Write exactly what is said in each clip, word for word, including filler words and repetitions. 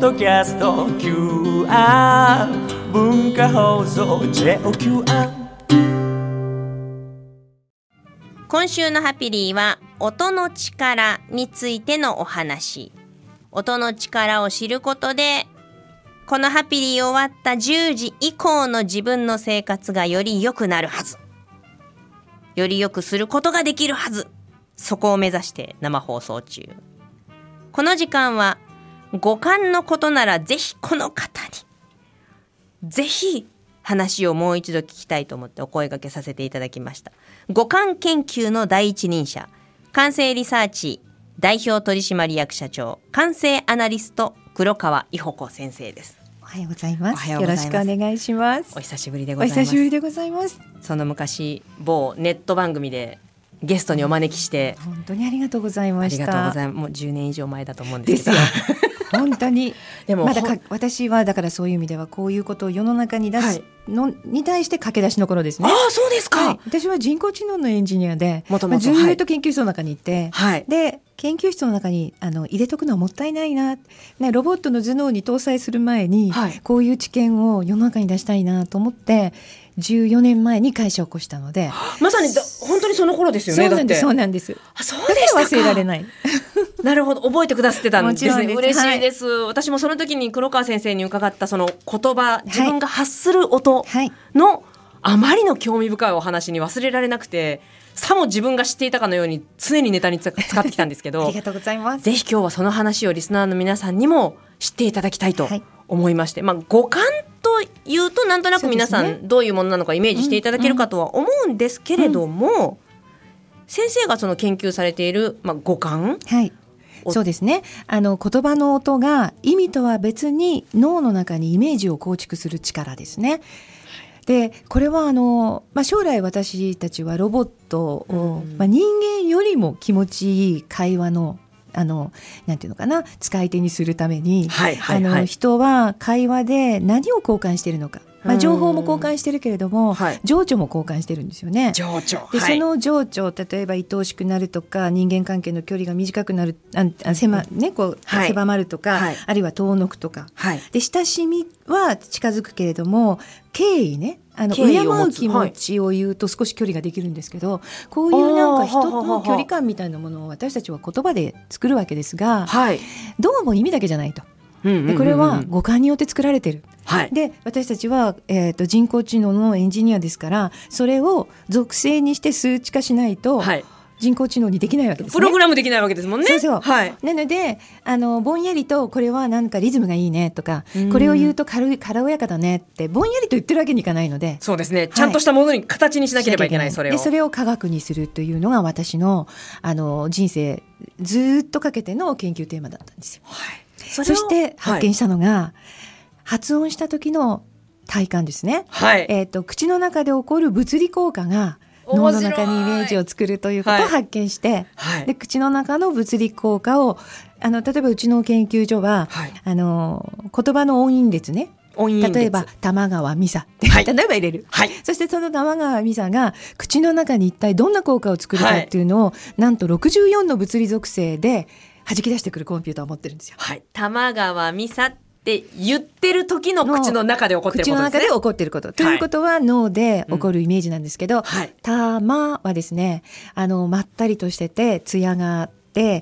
ドキャスト キューアール 文化放送 ジェイオーキューアール。 今週のハピリーは音の力についてのお話。音の力を知ることで、このハピリー終わったじゅうじ以降の自分の生活がより良くなるはず。より良くすることができるはず。そこを目指して生放送中。この時間は五感のことならぜひこの方にぜひ話をもう一度聞きたいと思ってお声掛けさせていただきました。五感研究の第一人者、感性リサーチ代表取締役社長、感性アナリスト黒川伊保子先生です。 おはようございます。 よろしくお願いします。 お久しぶりでございます。 お久しぶりでございます。 その昔某ネット番組でゲストにお招きして、 うん、本当にありがとうございました。 ありがとうございます。もうじゅうねん以上前だと思うんですけどですよ本当にでもまだか私はだからそういう意味ではこういうことを世の中に出すの、はい、に対して駆け出しの頃ですね。 ああそうですか、 はい、私は人工知能のエンジニアでもともとずっと研究室の中にいて、 はい、 で研究室の中にあの入れとくのはもったいないな、ね、ロボットの頭脳に搭載する前に、はい、こういう知見を世の中に出したいなと思ってじゅうよねんまえに会社を起こしたので、 まさにだ本当にその頃ですよね。 そうなんです、そうなんです。 あ、そうでしたか。 だから忘れられないなるほど、覚えてくださってたんですね。 です嬉しいです、はい、私もその時に黒川先生に伺ったその言葉、自分が発する音のあまりの興味深いお話に忘れられなくて、さも自分が知っていたかのように常にネタに使ってきたんですけどありがとうございます。 ぜひ今日はその話をリスナーの皆さんにも知っていただきたいと思いまして、はい、まあ、五感というとなんとなく皆さんどういうものなのかイメージしていただけるかとは思うんですけれども、うんうん、先生がその研究されている、まあ、五感、 はい、そうですね。あの言葉の音が意味とは別に脳の中にイメージを構築する力ですね。でこれはあの、まあ、将来私たちはロボットを、うんまあ、人間よりも気持ちいい会話のあのなんていうのかな、使い手にするために、はいはいはい、あの人は会話で何を交換しているのか、まあ、情報も交換してるけれども、はい、情緒も交換してるんですよね。 情緒で、はい、その情緒、例えば愛おしくなるとか人間関係の距離が短くなる、ああ狭、ね、こうはい、狭まるとか、はい、あるいは遠のくとか、はい、で親しみは近づくけれども敬意ね、あの敬う気持ちを言うと少し距離ができるんですけど、はい、こういうなんか人の距離感みたいなものを私たちは言葉で作るわけですが、はい、どうも意味だけじゃないと。でこれは五感によって作られてる、はい、で私たちは、えーと、人工知能のエンジニアですから、それを属性にして数値化しないと、はい、人工知能にできないわけですね。 プログラムできないわけですもんね。 そうそう、 はい、 なのであのぼんやりとこれはなんかリズムがいいねとか、これを言うと軽い軽やかだねってぼんやりと言ってるわけにいかないので、 そうですね、ちゃんとしたものに形にしなければいけない、はい、それをでそれを科学にするというのが私の、あの人生ずっとかけての研究テーマだったんですよ。はい、そ, そして発見したのが、はい、発音した時の体感ですね。はい、えーと、口の中で起こる物理効果が脳の中にイメージを作るということを発見して、はい、で口の中の物理効果をあの例えばうちの研究所は、はい、あの言葉の音韻列ね、例えば玉川美沙って、はい、例えば入れる、はい、そしてその玉川美沙が口の中に一体どんな効果を作るかっていうのを、はい、なんとろくじゅうよんの物理属性で弾き出してくるコンピューターを持ってるんですよ。 はい、玉川美沙って言ってる時の口の中で起こってることですね。口の中で起こってること、はい、ということは脳で起こるイメージなんですけど、うんはい、玉はですね、あのまったりとしてて艶があって、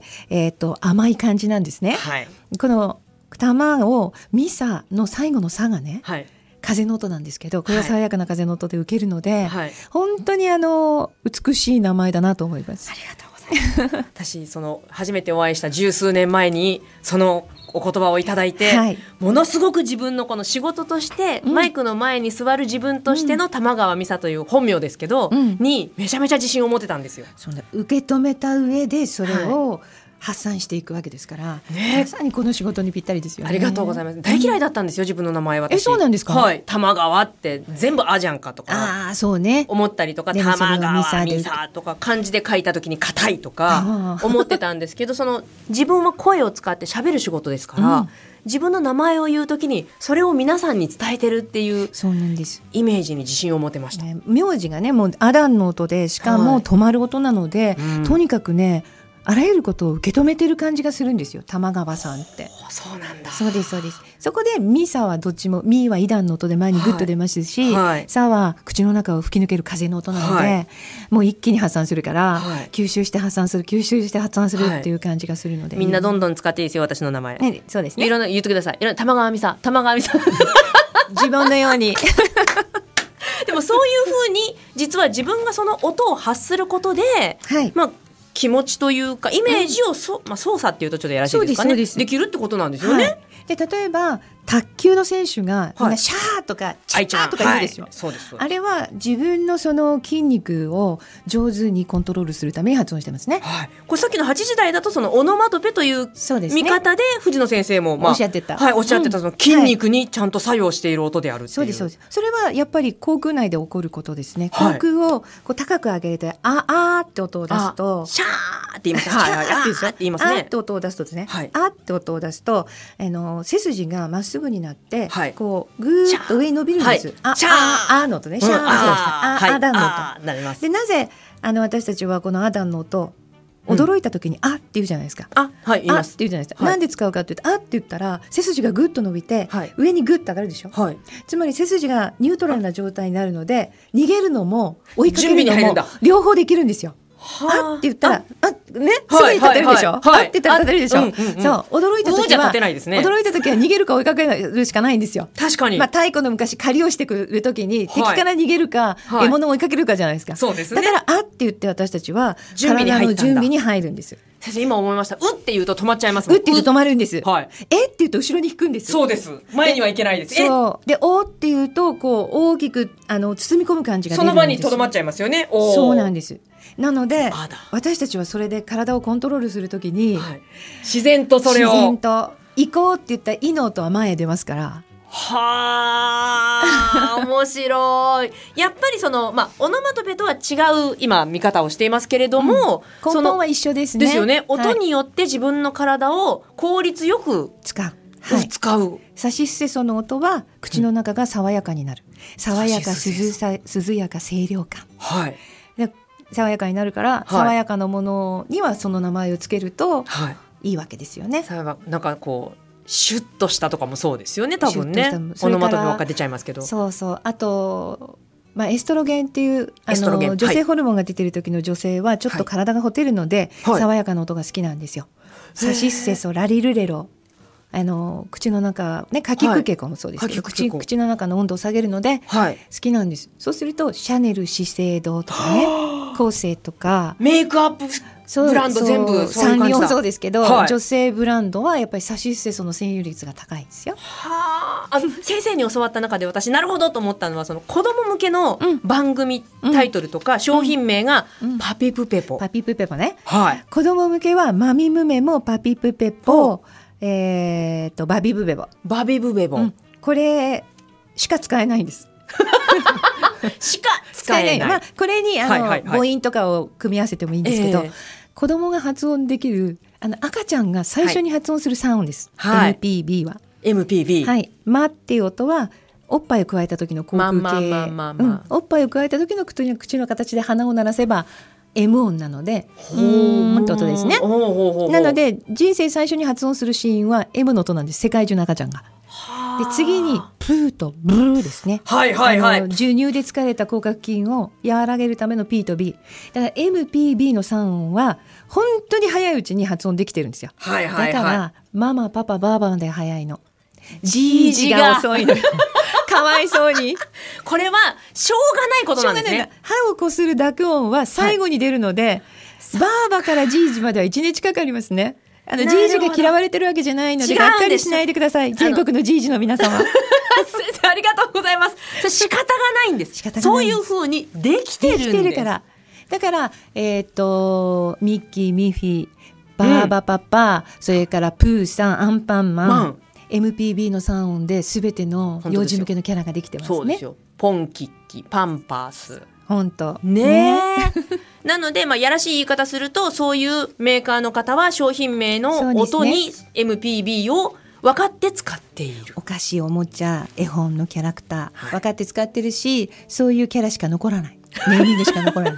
えーと、甘い感じなんですね。はい、この玉をミサの最後のサがね、はい、風の音なんですけど、これは爽やかな風の音で受けるので、はい、本当にあの美しい名前だなと思います。 ありがとうございます私その初めてお会いした十数年前にそのお言葉をいただいて、はい、ものすごく自分のこの仕事として、うん、マイクの前に座る自分としての玉川美沙という本名ですけど、うん、にめちゃめちゃ自信を持ってたんですよ。 そんな受け止めた上でそれを、はい発散していくわけですから、ね、まさにこの仕事にぴったりですよね。 ありがとうございます。大嫌いだったんですよ、自分の名前。私えそうなんですか。 はい、玉川って全部あじゃんかとかあそう、ね、 思ったりとか、玉川美沙とか漢字で書いた時に硬いとか思ってたんですけどその自分は声を使って喋る仕事ですから、うん、自分の名前を言う時にそれを皆さんに伝えてるっていうそうなんですイメージに自信を持てました。 ね、名字がねもうアランの音でしかも止まる音なので、はいうん、とにかくねあらゆることを受け止めてる感じがするんですよ、玉川さんって。 そうなんだ。 そうですそうです。そこでミサはどっちも、ミはイダンの音で前にグッと出ますし、 はい、 サは口の中を吹き抜ける風の音なので、はい、もう一気に発散するから、はい、吸収して発散する吸収して発散するっていう感じがするので、 はい、みんなどんどん使っていいですよ、私の名前、 ね、そうですね、 いろんな言ってください。いろんな玉川美沙、玉川美沙自分のようにでもそういうふうに実は自分がその音を発することで、はい、まあ気持ちというかイメージをそ、うんまあ、操作っていうとちょっとやらしいですかね、 で, できるってことなんですよね、はい、 で例えば卓球の選手がみんなシャーとかチャーとか言うんですよ、はい、そうですそうです。あれは自分のその筋肉を上手にコントロールするために発音してますね、 はい、これさっきのはちじ台だとそのオノマトペという見方で藤野先生も、まあ、 おっしゃってた、 はい、おっしゃってたその筋肉にちゃんと作用している音であるっていう、 はい、そうですそうです。それはやっぱり口腔内で起こることですね。口腔をこう高く上げてああって音を出すとシャーって言いますね、はいはい、あって言いますね。 あって音を出すとですね、はい、あって音を出すとあの背筋がまっすぐになって、はい、こうぐーっと上に伸びるんです、はい、あシャーああの音ね、シャー、うん、あああだんの音、 はい、なります。 でなぜあの私たちはこのあだんの音驚いた時に、うん、あって言うじゃないですか。 あ、はい、言います。 あって言うじゃないですか、はい、なんで使うかって言うとあって言ったら背筋がぐっと伸びて、はい、上にぐっと上がるでしょ、はい、つまり背筋がニュートラルな状態になるので逃げるのも追いかけるのも両方できるんですよ。あって言ったらあ、ね、すぐに立てるでしょ、はいはいはい、あって言ったら立てるでしょ、うんうんうん、そう驚いた時は立てないですね。驚いた時は逃げるか追いかけるしかないんですよ。 確かに、 まあ、太古の昔狩りをしてくる時に、はい、敵から逃げるか、はい、獲物を追いかけるかじゃないですか、 そうですね、 だからあって言って私たちは体の準備に入るんです。 先生今思いました。うって言うと止まっちゃいますもん。 うって言うと止まるんです、 はい、 えって言うと後ろに引くんです。 そうです、前にはいけないです。 そうでおって言うとこう大きくあの包み込む感じが出るんです。その場にとどまっちゃいますよね。おそうなんです。なので私たちはそれで体をコントロールするときに、はい、 自然とそれを自然と行こうって言ったらいの音は前へ出ますから。 はあ面白い。やっぱりその、まあ、オノマトペとは違う今見方をしていますけれども、 うん、根本は一緒ですね。 ですよね。音によって自分の体を効率よく使う、 はい、使う。 さしすせその音は口の中が爽やかになる、うん、爽やか涼さ涼やか清涼感、はい、で爽やかになるから、はい、爽やかなものにはその名前をつけると、はい、いいわけですよね。 なんかこうシュッとしたとかもそうですよね多分ね。オノマトペばっか出ちゃいますけど。 そうそう。あと、まあ、エストロゲンっていうあの女性ホルモンが出てる時の女性はちょっと体がほてるので、はい、爽やかな音が好きなんですよ。サシッセソラリルレロ、あの口の中ね、かきくけこもそうですけど、はい、口, 口の中の温度を下げるので、はい、好きなんです。そうするとシャネル資生堂とかねコーセとかメイクアップブランド全部サンリオもそうですけど、はい、女性ブランドはやっぱりサシッセソの占有率が高いんですよ。 はあ、先生に教わった中で私なるほどと思ったのはその子供向けの番組タイトルとか商品名がパピプペポ、 パピプペポね、 はい、 子供向けはマミムメもパピプペポ、えー、とバビブベボバビブベボ、うん、 これしか使えないんですしか使えない、 まあ、これにあの、はいはいはい、母音とかを組み合わせてもいいんですけど、えー、子供が発音できるあの赤ちゃんが最初に発音するサウンドです、はい、エムピービー はエムピービー、 はい、マっていう音はおっぱいを加えた時の口腔系、まあまあまあまあまあ、うん、おっぱいを加えた時の口の、口の形で鼻を鳴らせば M 音なのでうーんって音ですね。なので人生最初に発音するシーンは M の音なんです。世界中の赤ちゃんが。で次にプーとブルーですね、 はいはいはい、 あの授乳で疲れた口角筋を和らげるための P と B だから エムピービー のさん音は本当に早いうちに発音できてるんですよ、 はいはいはい、 だからママパパバーバーで早いの、じいじが遅いのかわいそうにこれはしょうがないことなんですね。 歯をこする濁音は最後に出るので、はい、バーバからじいじまではいちねん近くありますね。あのじいじが嫌われてるわけじゃないのでがっかりしないでください、全国のじいじの皆様先生ありがとうございます。それ仕方がないんです。仕方がないんです。そういう風にできてるんです。できてるからだから、えー、とミッキーミッフィーバーバパパ、うん、それからプーさんアンパンマン、マン エムピービー のさん音で全ての幼児向けのキャラができてますね。 そうですよ。ポンキッキパンパース本当ねえなので、まあ、やらしい言い方するとそういうメーカーの方は商品名の音に エムピービー を分かって使っている。 お菓子おもちゃ絵本のキャラクター、はい、分かって使ってるしそういうキャラしか残らないネーミングしか残らない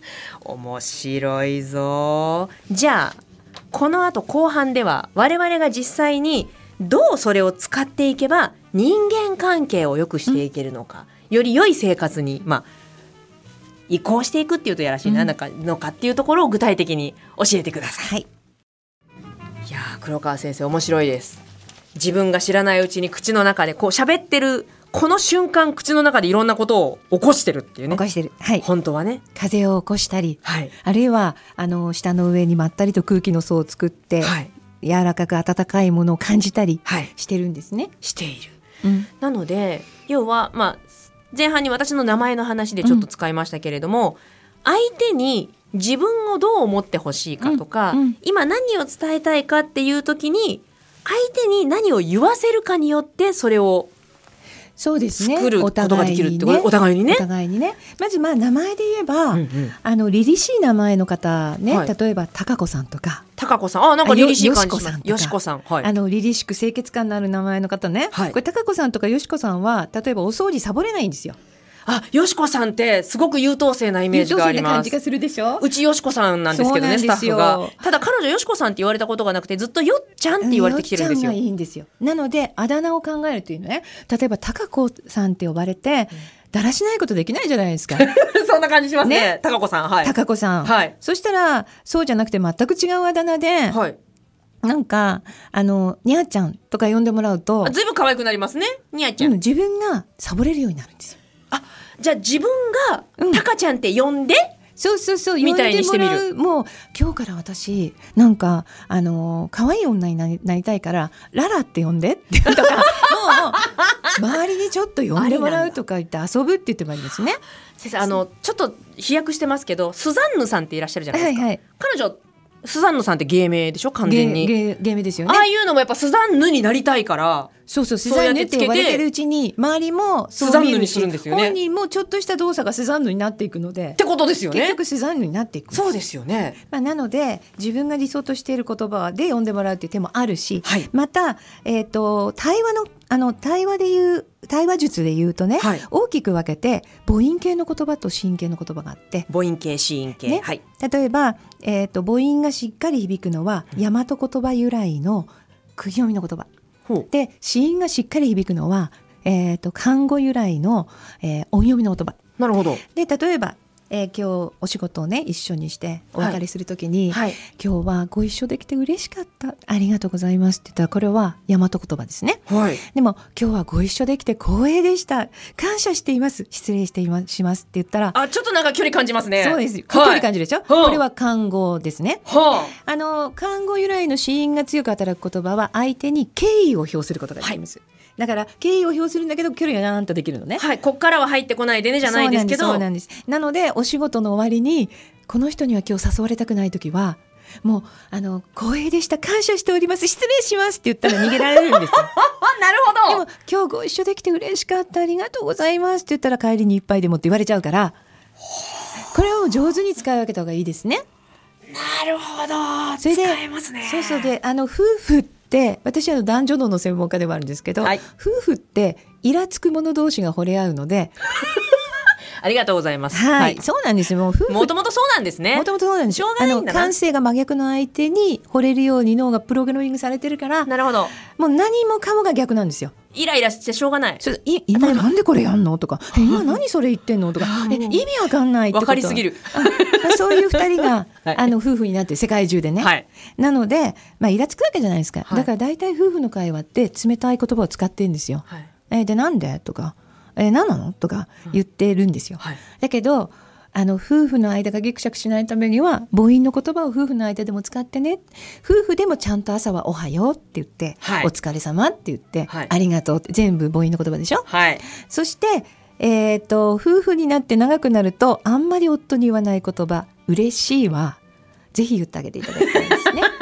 面白いぞ。じゃあこの後後半では我々が実際にどうそれを使っていけば人間関係を良くしていけるのか、うん、より良い生活に、まあ、移行していくっていうとやらしいな、うん、のかのかっていうところを具体的に教えてください。はい、いや黒川先生面白いです。自分が知らないうちに口の中でこう喋ってるこの瞬間口の中でいろんなことを起こしてるっていうね。 起こしてる、はい、 本当はね風を起こしたり、 はい、 あるいはあの舌の上にまったりと空気の層を作って、はい、柔らかく温かいものを感じたりしてるんですね、はい、 している、うん、なので要は、まあ、前半に私の名前の話でちょっと使いましたけれども、うん、相手に自分をどう思ってほしいかとか、うんうん、今何を伝えたいかっていう時に相手に何を言わせるかによってそれをそうですね、 作ることができるってこと、お互いにね。 お互いにね。まずまあ名前で言えば、うんうん、あの凛々しい名前の方ね、はい、例えば高子さんとか。 高子さん、あ、なんか凛々しい感じします。よしこさん、 はい、あの凛々しく清潔感のある名前の方ね。はい、これ高子さんとかよしこさんは例えばお掃除サボれないんですよ。 あ、よしこさんってすごく優等生なイメージがあります。優等生な感じがするでしょ。 うちよしこさんなんですけどね、スタッフが。ただ彼女よしこさんって言われたことがなくてずっとよっちゃんって言われてきてるんですよ。 よっちゃんがいいんですよ。なのであだ名を考えるというね、例えば高子さんって呼ばれて、うん、だらしないことできないじゃないですか。 そんな感じしますね。ね、高子さん、はい。 高子さん、はい。そしたらそうじゃなくて全く違うあだ名で。はい。なんかあのにゃーちゃんとか呼んでもらうとずいぶん可愛くなりますね。にゃーちゃん、 うん、自分がサボれるようになるんですよ。 あ、じゃあ自分がタカちゃんって呼んで、うん、 そうそうそうみたいにしてみる。 もう今日から私なんかあの可愛い女にな り, なりたいからララって呼んでってとかもう周りにちょっと呼んでもらうとか言って遊ぶって言ってもいいですね。 先生、あのちょっと飛躍してますけどスザンヌさんっていらっしゃるじゃないですか、はいはい、彼女スザンヌさんって芸名でしょ、完全に。 芸名ですよね。 ああいうのもやっぱスザンヌになりたいから、 そうそう、スザンヌって呼ばれてるうちに周りもスザンヌにするんですよね。 本人もちょっとした動作がスザンヌになっていくのでってことですよね。 結局スザンヌになっていく。 そうですよね、 まあ、なので自分が理想としている言葉で呼んでもらうっていう手もあるし、はい、また、えーと、対話のあの対話で言う対話術で言うとね、はい、大きく分けて母音系の言葉と子音系の言葉があって、 母音系子音系、ね、はい、 例えば、えーと、母音がしっかり響くのは、うん、大和言葉由来の釘読みの言葉で、子音がしっかり響くのは、えーと、漢語由来の、えー、音読みの言葉。 なるほど。 で例えばえー、今日お仕事をね一緒にしてお別れするときに、はいはい、今日はご一緒できて嬉しかった、ありがとうございますって言ったら、これは大和言葉ですね、はい、でも今日はご一緒できて光栄でした、感謝しています、失礼していましますって言ったら、 あ、ちょっとなんか距離感じますね。 そうです、はい、距離感じるでしょ、はあ、これは漢語ですね、はあ、あの漢語由来の子音が強く働く言葉は相手に敬意を表することができます、はい、だから敬意を表するんだけど距離がなんとできるのね。 はい、こっからは入ってこないでねじゃないですけど、 そうなんです、そうなんです。なのでお仕事の終わりにこの人には今日誘われたくないときは、もうあの光栄でした、感謝しております、失礼しますって言ったら逃げられるんですよなるほど。 でも今日ご一緒できて嬉しかった、ありがとうございますって言ったら帰りに一杯でもって言われちゃうから、これを上手に使い分けた方がいいですね。 なるほど、 それで使えますね。 そうそうで、あの夫婦って私は男女脳の専門家でもあるんですけど、はい、夫婦ってイラつく者同士が惚れ合うのでありがとうございます。 はい、はい、そうなんですよ。もうもともとそうなんですね。 もともとそうなんです。しょうがないんだな。あの感性が真逆の相手に惚れるように脳がプログラミングされてるから。 なるほど。 もう何もかもが逆なんですよ。 イライラしてしょうがない。 そい今なんでこれやんのとか、え今何それ言ってんのとか、え意味わかんないってこと。 わかりすぎる。 そういう二人が、はい、あの夫婦になって世界中でね。はい、なので、まあイラつくわけじゃないですか。はい、だから大体夫婦の会話って冷たい言葉を使ってるんですよ。はい、えでなんでとか。えー、何なのとか言ってるんですよ、うんはい、だけどあの夫婦の間がギクシャクしないためには母音の言葉を夫婦の間でも使ってね、夫婦でもちゃんと朝はおはようって言って、はい、お疲れ様って言って、はい、ありがとうって全部母音の言葉でしょ、はい、そして、えーと、夫婦になって長くなるとあんまり夫に言わない言葉、嬉しいはぜひ言ってあげていただきたいですね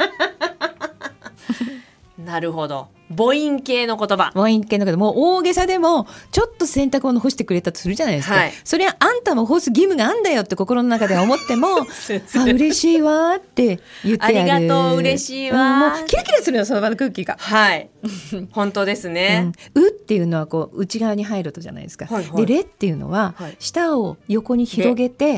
なるほど、母音系の言葉、 母音系の言葉、もう大げさでもちょっと洗濯物干してくれたとするじゃないですか、はい、それはあんたも干す義務があんだよって心の中では思ってもあ嬉しいわって言ってやる、 ありがとう、嬉しいわ、うん、 もうキラキラするよその場の空気が、 はい本当ですね、 うん、うっていうのはこう内側に入るとじゃないですか、はいはい、でレっていうのは、はい、舌を横に広げて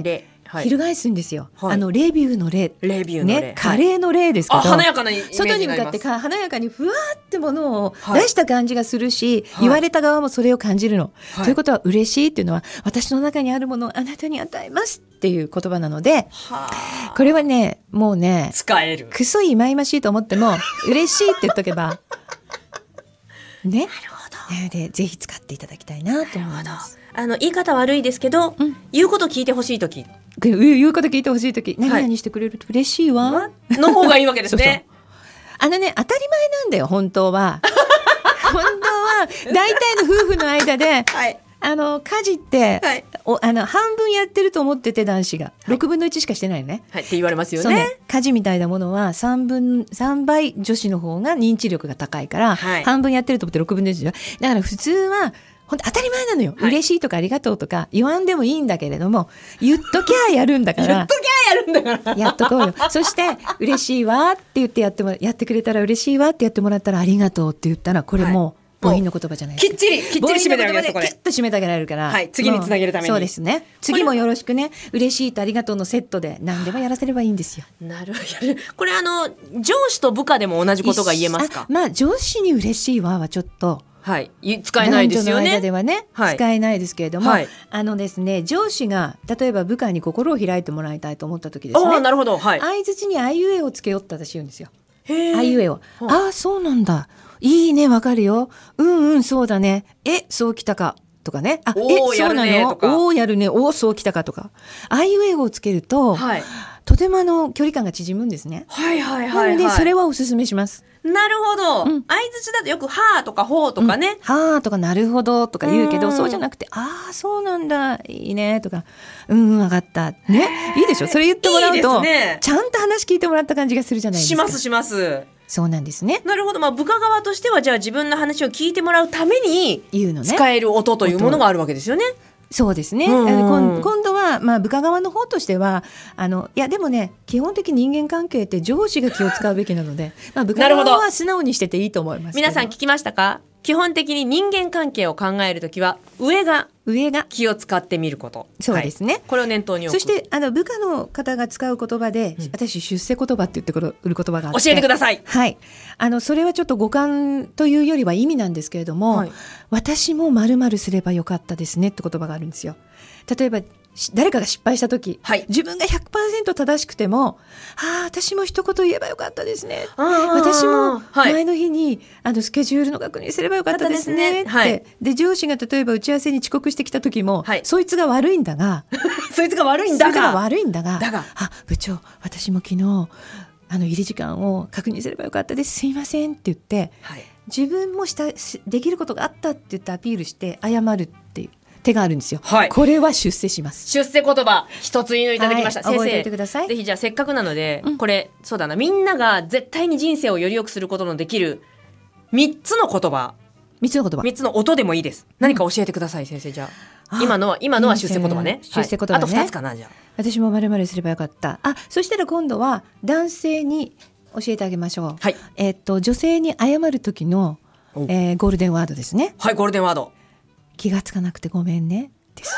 はい、翻すんですよ、 はい、 あのレビューの例、 レビューの例、 ね、カレーの例ですけど、 あ華やかなイメージになります。 外に向かってか華やかにふわってものを出した感じがするし、はい、言われた側もそれを感じるの、はい、ということは嬉しいっていうのは私の中にあるものをあなたに与えますっていう言葉なので、これはねもうね使える、 クソいまいましいと思っても嬉しいって言っとけばね、 なるほど、 でぜひ使っていただきたいなと思います。 あの言い方悪いですけど、うん、言うこと聞いてほしいとき、 言うこと聞いてほしいとき、何々してくれると嬉しいわ、はい、 の方がいいわけですね。 そうそう、あのね当たり前なんだよ本当は本当は大体の夫婦の間で、はい、あの家事って、はい、おあの半分やってると思ってて男子が、はい、ろくぶんのいちしかしてないよね、 はい、って言われますよ ね, ね家事みたいなものはさんぶんさんばい女子の方が認知力が高いから、はい、半分やってると思ってろくぶんのいちだから普通は本当当たり前なのよ、はい、嬉しいとかありがとうとか言わんでもいいんだけれども言っときゃやるんだから言っときゃやるんだからやっとこうよそして嬉しいわって言ってやってもやってくれたら嬉しいわってやってもらったらありがとうって言ったらこれもう、はい母音の言葉じゃないですか。 きっちりきっちり締めてあげる、そこできっと締めてあげられるから、 はい、次につなげるためにそうですね、次もよろしくね、嬉しいとありがとうのセットで何でもやらせればいいんですよ。 なるほど、これあの上司と部下でも同じことが言えますか。 あ、まあ上司に嬉しいわはちょっとはい、使えないですよね。 男女の間ではね、はい、使えないですけれども、はい、あのですね、上司が例えば部下に心を開いてもらいたいと思った時ですね、 あ、なるほど、はい、 相槌にあいうえをつけよった私言うんですよ。あいうえを、ああそうなんだ、いいね、わかるよ、うんうんそうだね、えそうきたかとかね、あえそうなの、おおやるね、おそうきたかとか、あいうえをつけると、はい、とてもあの距離感が縮むんですね。 はいはいはい、はい、 なのでそれはおすすめします。 なるほど、うん、相槌だとよくはーとかほーとかね、 うん、はーとかなるほどとか言うけど、うそうじゃなくてああそうなんだいいねとか、うん分かったね、いいでしょ、それ言ってもらうといいですね、ちゃんと話聞いてもらった感じがするじゃないですか。 しますします。 そうなんですね。 なるほど、まあ、部下側としてはじゃあ自分の話を聞いてもらうために使える音というものがあるわけですよね。 そうですね、うんうん、今度は、まあ、部下側の方としてはあのいやでもね基本的に人間関係って上司が気を使うべきなので、まあ、部下側は素直にしてていいと思います。 皆さん聞きましたか。基本的に人間関係を考えるときは上が上が気を使ってみること。 そうですね、 はい、これを念頭に置く。 そしてあの部下の方が使う言葉で、うん、私出世言葉って言ってくる言葉があって教えてください。 はい、あのそれはちょっと語感というよりは意味なんですけれども、はい、私も〇〇すればよかったですねって言葉があるんですよ。例えば誰かが失敗した時、はい、自分が ひゃくパーセント 正しくても、ああ私も一言言えばよかったですね、私も前の日に、はい、あのスケジュールの確認すればよかったですねって、はい、で上司が例えば打ち合わせに遅刻してきた時も、はい、そいつが悪いんだがそいつが悪いんだがそいつが悪いんだがだがあ部長私も昨日あの入り時間を確認すればよかったですすいませんって言って、はい、自分もしたできることがあったって言ってアピールして謝るっていう手があるんですよ、はい、これは出世します。 出世言葉一ついのいただきました、はい、先生覚えておいてください。 ぜひじゃあせっかくなので、うん、これそうだな、みんなが絶対に人生をより良くすることのできるみっつの言葉、 みっつの言葉、 みっつの音でもいいです。何か教えてください、うん、先生。じゃあ今のは今のは出世言葉ね、 出世言葉ね、はい、 あとふたつかな。じゃあ私も丸々すればよかった。あ、そしたら今度は男性に教えてあげましょう、はい、えー、っと女性に謝る時の、えー、ゴールデンワードですね。 はい、ゴールデンワード、 気がつかなくてごめんねです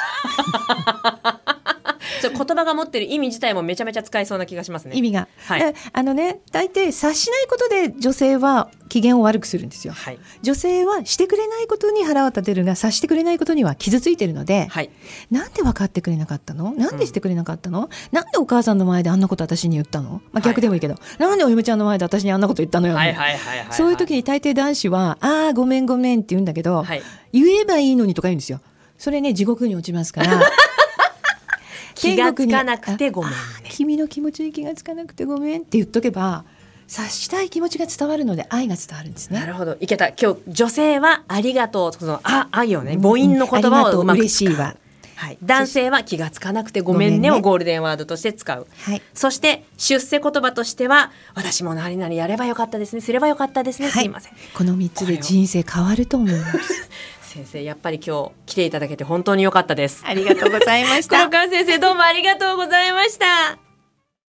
言葉が持ってる意味自体もめちゃめちゃ使えそうな気がしますね。 意味が、はい、あのね、大抵察しないことで女性は機嫌を悪くするんですよ、はい、女性はしてくれないことに腹を立てるが察してくれないことには傷ついてるので、はい、なんで分かってくれなかったの、なんでしてくれなかったの、うん、なんでお母さんの前であんなこと私に言ったの、まあ、逆でもいいけど、はい、なんでお嫁ちゃんの前で私にあんなこと言ったのよ、はいはいはいはい、そういう時に大抵男子はあーごめんごめんって言うんだけど、はい、言えばいいのにとか言うんですよ。それね地獄に落ちますから気がつかなくてごめんね、 君の気持ちに気がつかなくてごめんって言っとけば察したい気持ちが伝わるので愛が伝わるんですね。 なるほど、いけた。今日女性はありがとう、そのあ愛をね、母音の言葉をうまく使う、嬉しいわ、はい、男性は気がつかなくてごめんねをゴールデンワードとして使う、はい、そして出世言葉としては私も何々やればよかったですね、すればよかったですね、はい、すいません。 このみっつで人生変わると思います先生、やっぱり今日来ていただけて本当に良かったです。 ありがとうございました。 黒川先生、どうもありがとうございました。